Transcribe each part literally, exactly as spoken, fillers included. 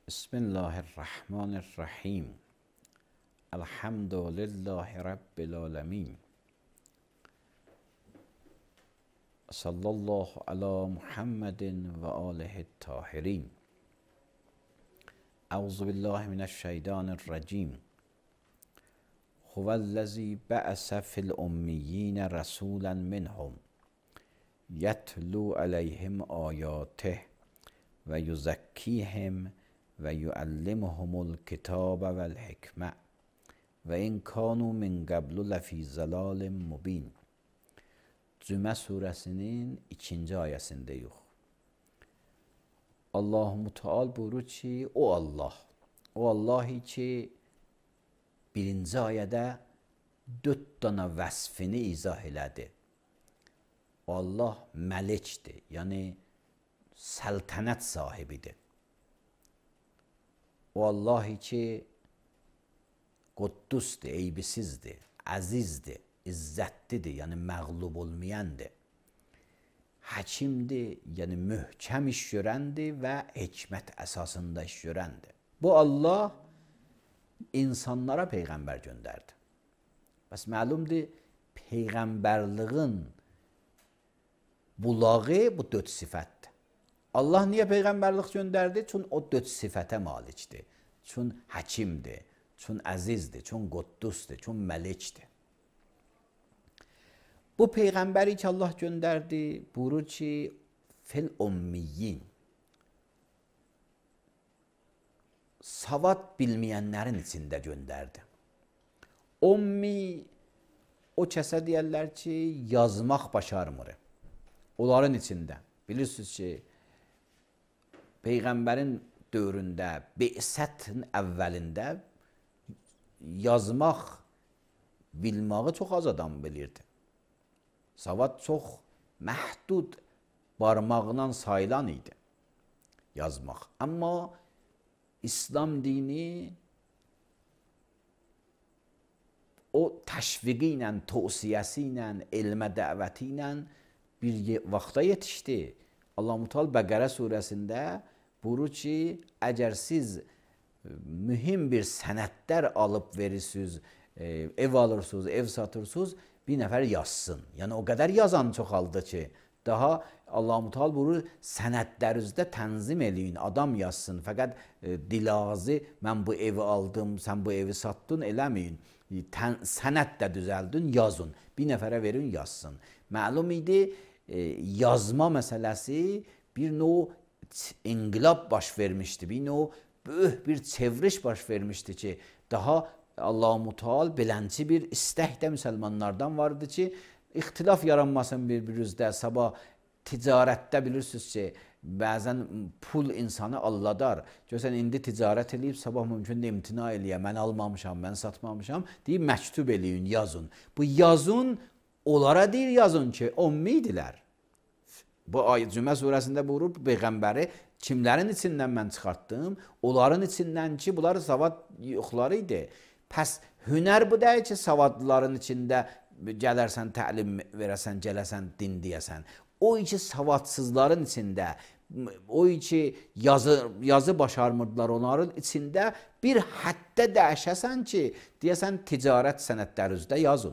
Bismillahirrahmanirrahim. Elhamdülillahi Rabbil alemin. Sallallahu ala Muhammedin ve alihi tahirin. Euzu billahi mineşşeytanirracim. Huvellezî be'ese fil ummiyyin rasulen minhum. Yetlu aleyhim ayatih ve yuzakkihim ve yuallimuhumul kitabe vel hikme ve in kanu min qablu lefi zalalin mubin. Zümer suresinin ikinci ayəsindeyiz. Allah-u Teala buyurur ki, o Allah, o Allah ki birinci ayədə dörd dana vəsfini izah elədi. O Allah məlikdir, yəni səltənət sahibidir. O Allah ki Quddusdur, eybisizdir, əzizdir, izzətlidir, yəni məğlub olmayandır. Həkimdir, yəni möhkəm iş görəndir və hikmət əsasında iş görəndir. Bu Allah insanlara peyğəmbər göndərdi. Bəs məlumdur, peyğəmbərliğin bulağı bu dörd sifətdir. Allah niyə peyğəmbərlik göndərdi? Çün o dörd sifətə malikdir. Çün həkimdir, çün əzizdir, çün quddusdur, çün məlikdir. Bu peyğəmbəri ki Allah göndərdi, buyurur ki, fil ummiyyin. Savad bilməyənlərin içində göndərdi. Ummi, o kəsə deyərlər ki, yazmaq başarmır. Onların içində. Bilirsiniz ki, Peyğəmbərin dövründə, Be'sətin əvvəlində yazmaq, bilməyi çox az adam bilirdi. Savad çox məhdud barmağından sayılan idi yazmaq. Amma İslam dini o təşviqi ilə, tövsiyəsi ilə, elmə dəvəti ilə bir vaxta yetişdi. Allah-u Teala Bəqərə surəsində buyurur ki, əgər siz mühim bir sənədlər alıb verirsiniz, ev alırsınız, ev satırsınız, bir nəfər yazsın. Yəni o qədər yazan çoxaldı ki, daha Allah-u Teala buyurur, sənədlərinizdə tənzim eləyin, adam yazsın. Fəqət e, dilazı, mən bu evi aldım, sən bu evi satdın, eləməyin. Tən, sənəd də düzəldin, yazın. Bir nəfərə verin, yazsın. Məlum idi, e, yazma məsələsi bir növ inqilab baş vermişdi. Bir növ böyük bir çevriş baş vermişdi ki, daha Allah-u Teala belənçi bir istək də müsəlmanlardan vardı ki, ixtilaf yaranmasın bir-birinizdə. Sabah ticarətdə bilirsiniz ki, bəzən pul insanı alladar. Görsən, indi ticarət eləyib, sabah mümkün də imtina eləyə, mən almamışam, mən satmamışam, deyib, məktub eləyin, yazın. Bu yazın, onlara deyir yazın ki, ummidirlər. Bu ayət Zümər surəsində buyurur, Peyğəmbəri kimlərin içindən mən çıxartdım? Onların içindən ki, bunlar savad yoxları idi. Pəs hünər bu deyil ki, savadlıların içində gələrsən, təlim verəsən, gələsən, din deyəsən. O ki, savadsızların içində, o ki, yazı, yazı başarmırdılar onların içində bir həddə dəyişəsən ki, deyəsən, ticarət sənədlərinizdə yazın.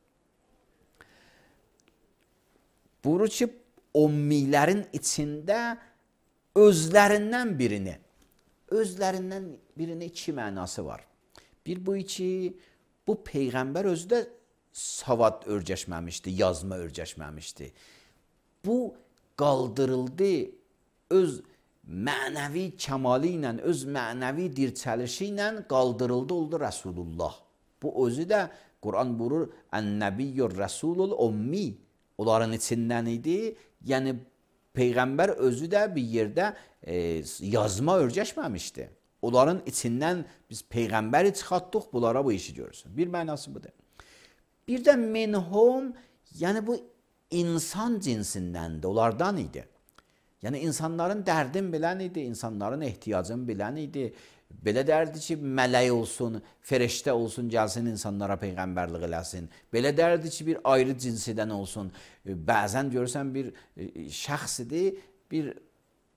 Buyurur ki, ummilərin içində özlərindən birini, özlərindən birini iki mənası var. Bir bu ki, bu Peyğəmbər özü də savad örgəşməmişdi, yazma örgəşməmişdi. Bu qaldırıldı, öz mənəvi kəmalı ilə, öz mənəvi dirçəlişi ilə qaldırıldı, oldu Rəsulullah. Bu özü də Quran buyurur, Ən-Nəbiyyur Rəsulul Ummi. Onların içindən idi, yəni Peyğəmbər özü də bir yerdə e, yazma örgəşməmişdi. Onların içindən biz Peyğəmbəri çıxartdıq, bunlara bu işi görürsün. Bir mənası budur. Bir də minhum, yəni bu insan cinsindəndir, onlardan idi. Yəni insanların dərdin bilən idi, insanların ehtiyacını bilən idi. Belə dərdi ki, mələk olsun, feriştə olsun, gəlsin insanlara peyğəmbərlik eləsin. Belə dərdi ki, bir ayrı cinsidən olsun. Bəzən görürsən bir şəxs idi, bir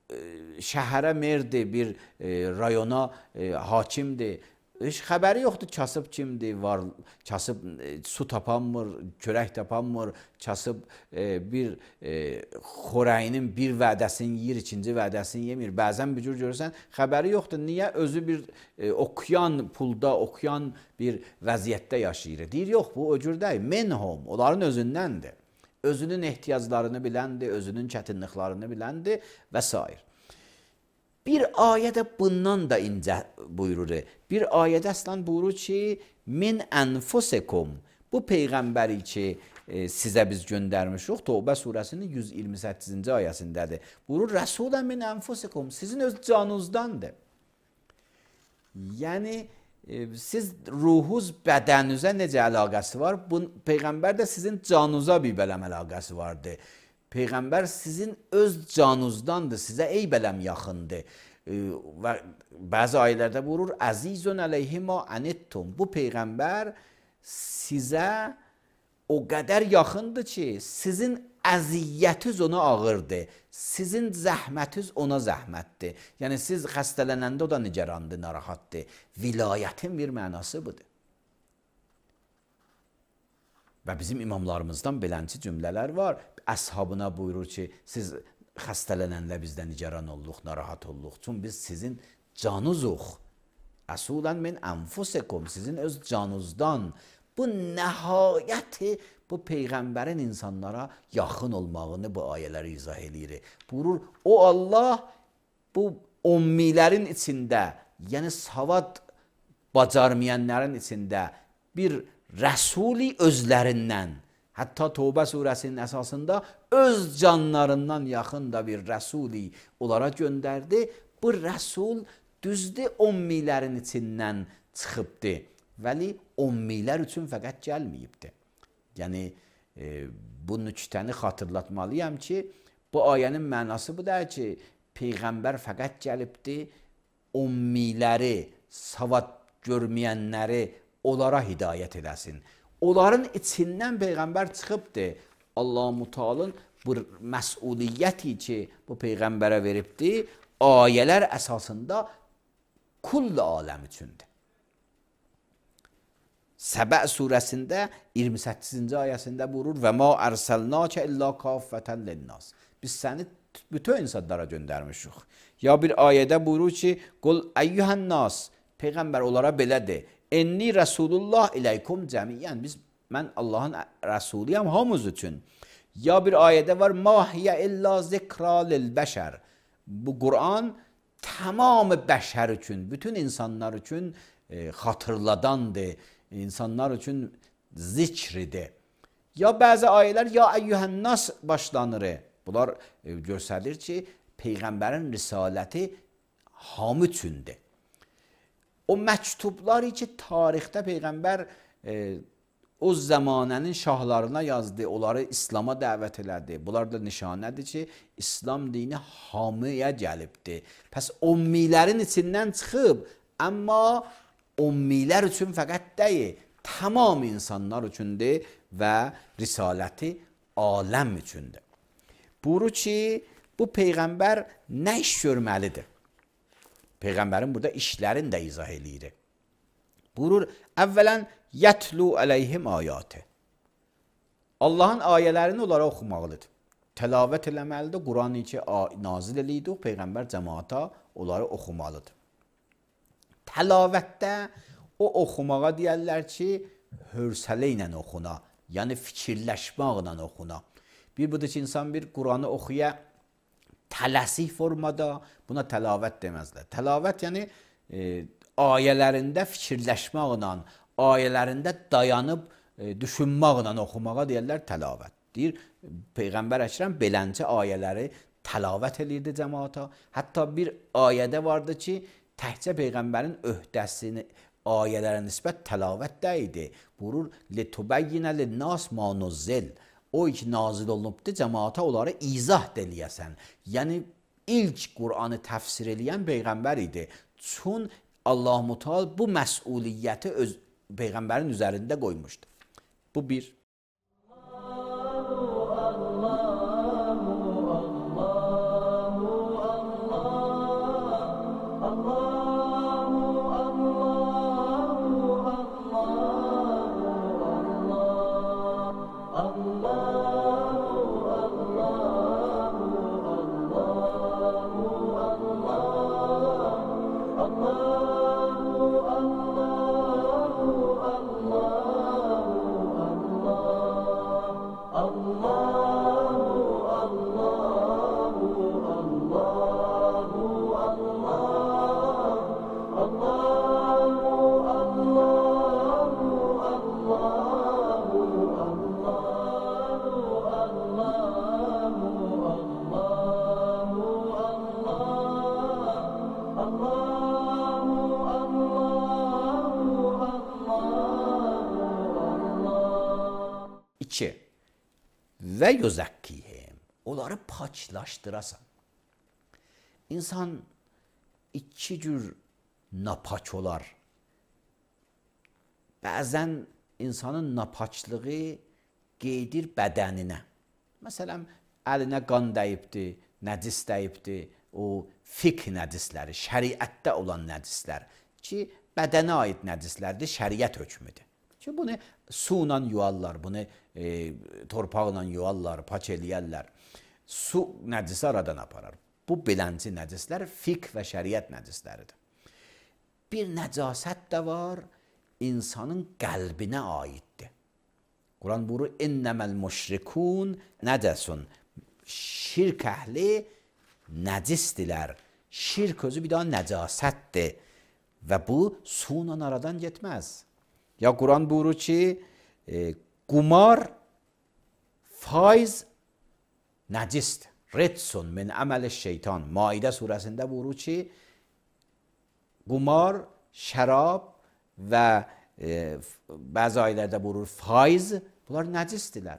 şəhərə merdir, bir e, rayona e, hakimdir. Heç xəbəri yoxdur kasıb kimdir, var kasıb e, su tapanmır, çörək tapanmır, kasıb e, bir e, xörəyinin bir vədəsini yeyir, ikinci vədəsini yemir. Bəzən bir cür görürsən, xəbəri yoxdur. Niyə? Özü bir e, oxuyan pulda, oxuyan bir vəziyyətdə yaşayır. Deyir, yox, bu o cür deyil. Menhum, onların özündəndir. Özünün ehtiyaclarını biləndir, özünün çətinliklərini biləndir və s. Bir ayədə bundan da incə buyurur. Bir ayədə əslən buyurur ki, min enfusikum. Bu peyğəmbəri ki, e, sizə biz göndərmişik. Tövbə surəsinin yüz iyirmi səkkizinci ayəsindədir. Buyurur, Rəsulən min enfusikum. Sizin öz canınızdandır. Yəni, e, siz ruhuz bədəninizə necə əlaqəsi var? Bu peyğəmbər də sizin canınıza bir bələm əlaqəsi vardır. Peyğəmbər sizin öz canınızdandır, sizə ey bələm yaxındır. E, və bəzi ayələrdə buyurur, əzizun əleyhi ma anittum. Bu peyğəmbər sizə o qədər yaxındır ki, sizin əziyyətiniz ona ağırdır, sizin zəhmətiniz ona zəhmətdir. Yəni siz xəstələnəndə o da nigarandır, narahatdır. Vilayətin bir mənası budur. Və bizim imamlarımızdan belənçi cümlələr var. Əshabına buyurur ki, siz xəstələnəndə bizdən nigaran olduq, narahat olduq. Çünki biz sizin canınızıq. Əsulən min enfusikum, sizin öz canınızdan. Bu nəhayəti bu peyğəmbərin insanlara yaxın olmağını bu ayələri izah edir. Buyurur, o Allah bu ummilərin içində, yəni savad bacarmayanların içində bir rəsuli özlərindən, hətta Tövbə surəsinin əsasında öz canlarından yaxın da bir rəsuli onlara göndərdi. Bu rəsul düzdür ummilərin içindən çıxıbdır. Vəli ummilər üçün fəqət gəlməyibdir. Yəni, e, bu nüktəni xatırlatmalıyam ki, bu ayənin mənası budur ki, Peyğəmbər fəqət gəlibdir, ummiləri, savad görməyənləri onlara hidayət edəsin. Onların içindən Peyğəmbər çıxıbdır. Allah-u Teala'nın bu məsuliyyəti ki, bu Peyğəmbərə veribdir, ayələr əsasında kull aləm üçündür. Səbə surəsində iyirmi səkkizinci ayəsində buyurur və ma ərsəlnəkə illə kaffətən linnas. Biz səni bütün insanlara göndərmişik. Ya bir ayədə buyurur ki, qul əyyuhən nas, Peyğəmbər onlara belədir. Enni Rasulullah iləykum cəmiyyən. Biz, mən Allahın rəsuliyəm hamımız üçün. Ya bir ayədə var, ma hiyə illa zikra lil bəşər. Bu Quran tamamı bəşər üçün, bütün insanlar üçün e, xatırladandır. İnsanlar üçün zikridir. Ya bəzi ayələr ya əyyuhən nas başlanır. Bunlar e, göstərir ki, Peyğəmbərin risaləti hamı üçündür. O məktublar ki, tarixdə Peyğəmbər e, o zamanənin şahlarına yazdı, onları İslama dəvət elədi. Bunlar da nişanədir ki, İslam dini hamıya gəlibdir. Pəs ummilərin içindən çıxıb, amma ummilər üçün fəqət deyil, tamam insanlar üçündür və risaləti aləm üçündür. Buyurur ki, bu Peyğəmbər nə iş görməlidir? Peyğəmbərin burada işlərini də izah eləyir. Buyurur, əvvələn yətlu əleyhim ayatı. Allahın ayələrini onlara oxumaqlıdır. Təlavət eləməlidir. Quran-ı ki, nazil eləydi, Peyğəmbər cəmaata onları oxumalıdır. Təlavətdə o oxumağa deyərlər ki, hövsələ ilə oxuna, yəni fikirləşməklə oxuna. Bir budur ki, insan bir Quranı oxuya tələsik formada, buna təlavət deməzlər. Təlavət yəni e, ayələrində fikirləşməklə, ayələrində dayanıb e, düşünməklə oxumağa deyərlər təlavət. Deyir, Peyğəmbər Əkrəm beləncə ayələri təlavət edirdi cəmaata. Hətta bir ayədə vardı ki, təhcə Peyğəmbərin öhdəsini ayələrə nisbət təlavət də idi. Buyurur, لِتُبَيِّنَ لِلنَّاسِ مَا نُزِّلَ. O ki nazil olunubdur, cəmaata onları izah eləyəsən. Yəni, ilk Qur'anı təfsir eləyən Peyğəmbər idi. Çün Allah-u Teala bu məsuliyyəti öz Peyğəmbərin üzərində qoymuşdu. Bu bir. İki, və yuzakkihim, onları paçlaşdırasan. İnsan iki cür napaç olar. Bəzən insanın napaçlığı qeydir bədəninə. Məsələn, əlinə qan dəyibdir, nəcis dəyibdir, o fiqh nədisləri, şəriətdə olan nədislər ki, bədənə aid nədislərdir, şəriət hökmüdür. Ki, bunu suyla yuvarlar, bunu e, torpaqla yuvarlar, paç eləyərlər. Su nədisi aradan aparar. Bu bilənci nədislər fiqh və şəriət nədisləridir. Bir nəcasət də var, insanın qəlbinə aiddir. Quran buyurur, innəməl müşrikun nəcəsun. Şirk əhli nəcisdilər. Şirk özü bir daha nəcasətdir. Və bu suyla aradan getməz. Ya Quran buyurur ki, e, qumar, faiz nəcisdir. Retsun min əməl şeytan. Maidə surəsində buyurur ki, qumar, şərab və e, bəzi ayələrdə buyurur faiz, bunlar nəcisdirlər.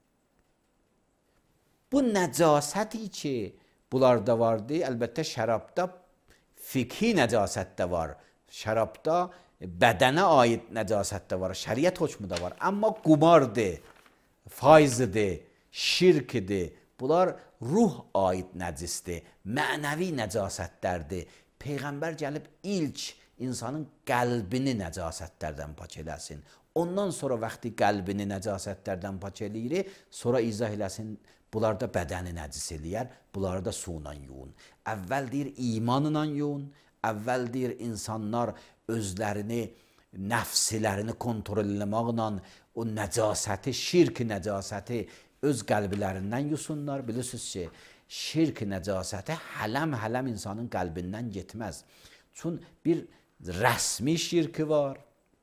Bu nəcasəti ki, bunlarda vardı, əlbəttə şərabda fiqhi nəcasət də var. Şərabda bədənə aid nəcasət də var, şəriət hökmü də var. Amma qumardır, faizdir, şirkdir. Bunlar ruh aid nəcisdir, mənəvi nəcasətlərdir. Peyğəmbər gəlib ilk insanın qəlbini nəcasətlərdən pak eləsin. Ondan sonra vaxtı qəlbini nəcasətlərdən pak eləyir, sonra izah eləsin, bunlar da bədəni nəcis eləyər, bunları da suyla yuyun. Əvvəl deyir imanla yuyun, əvvəl deyir insanlar özlərini, nəfsilərini kontrol eləməklə o nəcasəti, şirk nəcasəti öz qəlblərindən yusunlar. Bilirsiniz ki, şirk nəcasəti hələm-hələm insanın qəlbindən getməz. Çünki bir rəsmi şirki var,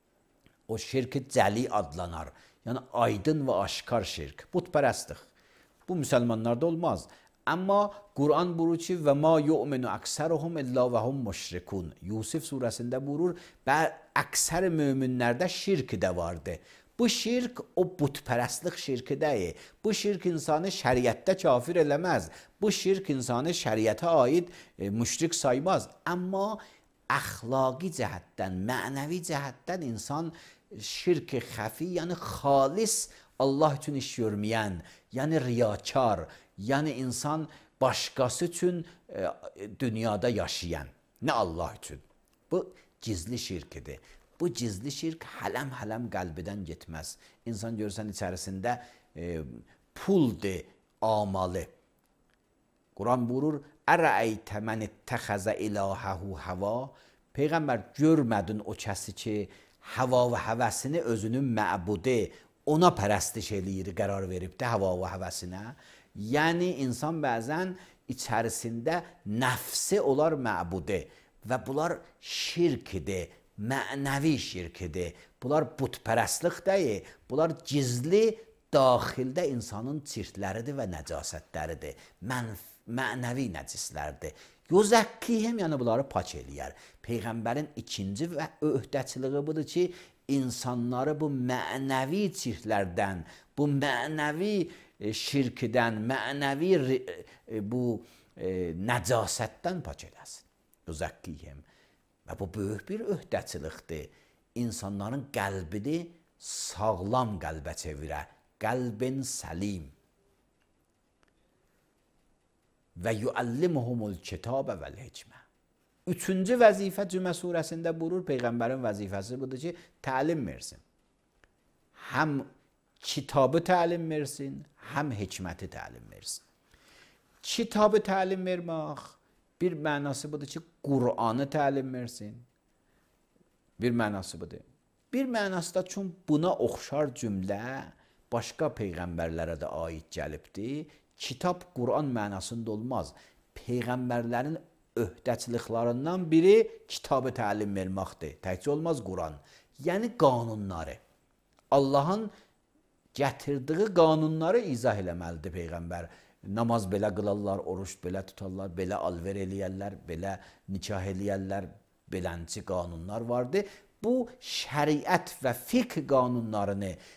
o şirki cəli adlanar. Yəni aydın və aşkar şirk, putpərəstlik. Bu müsəlmanlarda olmaz. Amma Quran buyurur ki, və ma yu'minu əksəruhum illa və hum müşrikun. Yusuf surəsində buyurur, və əksər möminlərdə şirk də vardı. Bu şirk o putpərəstlik şirki deyil. Bu şirk insanı şəriətdə kafir eləməz. Bu şirk insanı şəriətə aid e, müşrik saymaz. Amma əxlaqi cəhətdən, mənəvi cəhətdən insan şirk xəfi, yəni xalis Allah üçün iş görməyən, yəni riyakar, yəni insan başqası üçün e, dünyada yaşayan, nə Allah üçün. Bu gizli şirkidir. Bu gizli şirk hələm-hələm qəlbidən getməz. İnsan görsən içərisində e, puldur, amalı. Quran buyurur, ərəəytə mən ittəxəzə ilahəhu həva. Peyğəmbər, görmədin o kəsi ki, həva və həvəsini özünün məbudi, ona pərəstiş eləyir, qərar veribdir həva və həvəsinə. Yəni, insan bəzən içərisində nəfsi olar məbudi və bunlar şirkidir, mənəvi şirkidir. Bunlar putpərəstlik deyil, bunlar gizli, daxildə insanın çirkləridir və nəcasətləridir, mənəvi nəcislərdir. Yuzakkihim, yəni bunları pak eləyər. Peyğəmbərin ikinci və öhdəçiliyi budur ki, insanları bu mənəvi çirklərdən, bu mənəvi şirkdən, mənəvi bu e, nəcasətdən pak eləsin. Yuzakkihim. Və bu böyük bir öhdəçilikdir. İnsanların qəlbini sağlam qəlbə çevirə, qəlbin səlim. Və yuallimuhumul kitabə vəl hikmə. Üçüncü vəzifə Cümə surəsində buyurur, Peyğəmbərin vəzifəsi budur ki, təlim versin. Həm kitabı təlim versin, həm hikməti təlim versin. Kitabı təlim vermək, bir mənası budur ki, Qur'anı təlim versin. Bir mənası budur. Bir mənası da çünki buna oxşar cümlə başqa peyğəmbərlərə də aid gəlibdir. Kitab Qur'an mənasında olmaz. Peyğəmbərlərin öhdəçiliklərindən biri kitabı təlim verməkdir. Təkcə olmaz Qur'an. Yəni qanunları. Allahın gətirdiyi qanunları izah eləməlidir Peyğəmbər. Namaz belə qılarlar, oruç belə tutarlar, belə alver eləyərlər, belə nikah eləyərlər, belənci qanunlar vardır. Bu şəriət və fiqh qanunlarını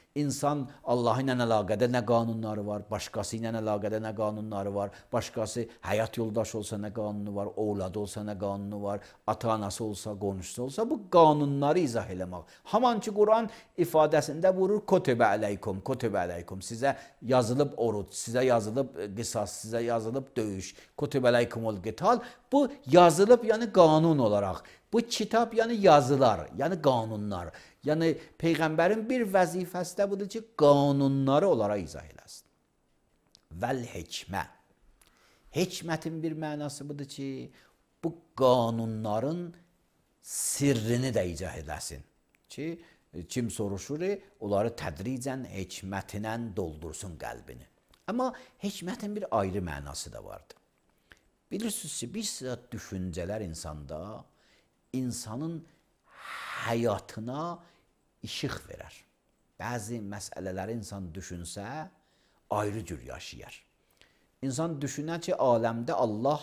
İnsan Allah ilə əlaqədə nə qanunları var, başqası ilə əlaqədə nə qanunları var, başqası həyat yoldaşı olsa nə qanunu var, ovladı olsa nə qanunu var, ata-anası olsa, qonşusu olsa, bu qanunları izah eləmək. Haman ki, Quran ifadəsində vurur, kotibə əleykum, kotibə əleykum, sizə yazılıb oruc, sizə yazılıb qisas, sizə yazılıb döyüş, kotibə əleykumul qital, bu yazılıb, yəni qanun olaraq. Bu kitab yəni yazılar, yəni qanunlar. Yəni Peyğəmbərin bir vəzifəsi də budur ki, qanunları onlara izah eləsin. Vəl hikmə. Hikmətin bir mənası budur ki, bu qanunların sirrini də izah eləsin. Ki, kim soruşur, onları tədricən hikmətinə doldursun qəlbini. Amma hikmətin bir ayrı mənası da vardır. Bilirsiniz ki, bir sıra düşüncələr insanda insanın həyatına işıq verər. Bəzi məsələləri insan düşünsə, ayrı cür yaşayar. İnsan düşünər ki, aləmdə Allah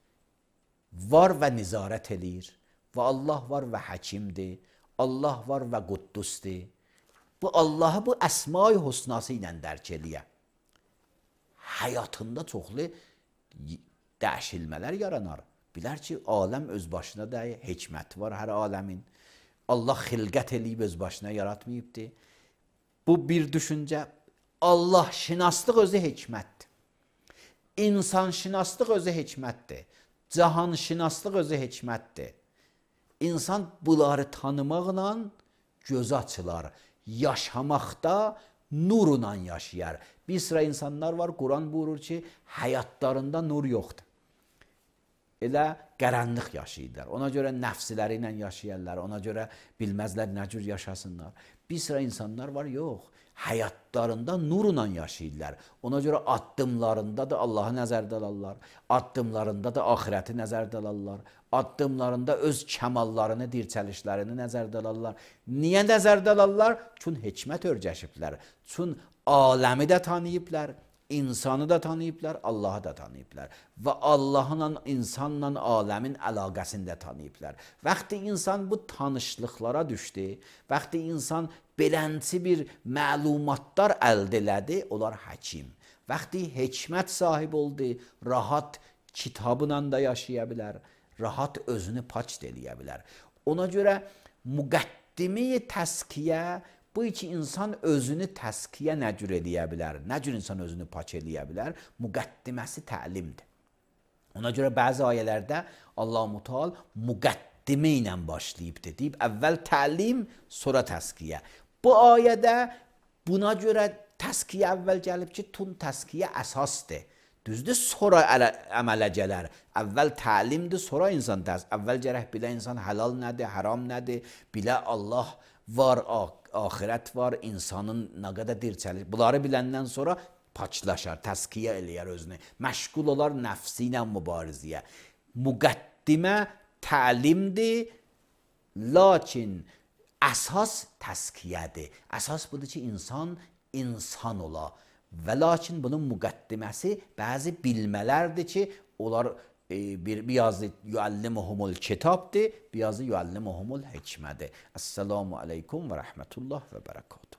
var və nizarət eləyir. Və Allah var və həkimdir. Allah var və quddusdir. Bu Allahı bu əsma-i husnası ilə dərk eləyə. Həyatında çoxlu dəyişilmələr yaranar. Bilər ki, aləm öz başına da hikmət var hər aləmin. Allah xilqət eləyib öz başına yaratmayıbdır. Bu bir düşüncə. Allah şinaslıq özü hikmətdir. İnsan şinaslıq özü hikmətdir. Cahan şinaslıq özü hikmətdir. İnsan bunları tanımaqla gözü açılar. Yaşamaqda nurla yaşayar. Bir sıra insanlar var, Quran buyurur ki, həyatlarında nur yoxdur. Elə qaranlıq yaşayırlar. Ona görə nəfsləri ilə yaşayırlar. Ona görə bilməzlər nə cür yaşasınlar. Bir sıra insanlar var, yox. Həyatlarında nurla yaşayırlar. Ona görə addımlarında da Allahı nəzərdə alırlar. Addımlarında da axirəti nəzərdə alırlar. Addımlarında öz kəmallarını, dirçəlişlərini nəzərdə alırlar. Niyə nəzərdə alırlar? Çün hikmət örgəşiblər. Çün aləmi də tanıyıblar. İnsanı da tanıyıblar, Allahı da tanıyıblar. Və Allahla, insanla aləmin əlaqəsini də tanıyıblar. Vaxtı insan bu tanışlıqlara düşdü, vaxtı insan belənçi bir məlumatlar əldə elədi, onlar həkim. Vaxtı hikmət sahibi oldu, rahat kitabla da yaşaya bilər, rahat özünü paç eləyə bilər. Ona görə müqəddimi təskiyə, bu iki insan özünü təskiyə nə cür eləyə bilər, nə cür insan özünü paç eləyə bilər, müqəddiməsi təlimdir. Ona görə bəzi ayələrdə Allah-u Teala müqəddimə ilə başlayıbdır, deyib, əvvəl təlim, sonra təskiyə. Bu ayədə buna görə təskiyə əvvəl gəlib ki, tun təskiyə əsasdır. Düzdür, sonra əmələ gələr. Əvvəl təlimdir, sonra insan təskiyə. Əvvəl gərək bilə insan halal nədir, haram nədir, bilə Allah var, axirət var, insanın nə qədər dirçəlir. Bunları biləndən sonra paçlaşar, təskiyə eləyər özünü. Məşğul olar nəfsi ilə mübarizəyə. Müqəddimə təlimdir, lakin əsas təskiyədir. Əsas budur ki, insan insan ola. Və lakin bunun müqəddiməsi bəzi bilmələrdir ki, onlar e, bir biyazı yuallimuhumul kitabdır, biyazı yuallimuhumul hikmədir. Esselamu aleykum və rəhmətullah və bərəkatuhu.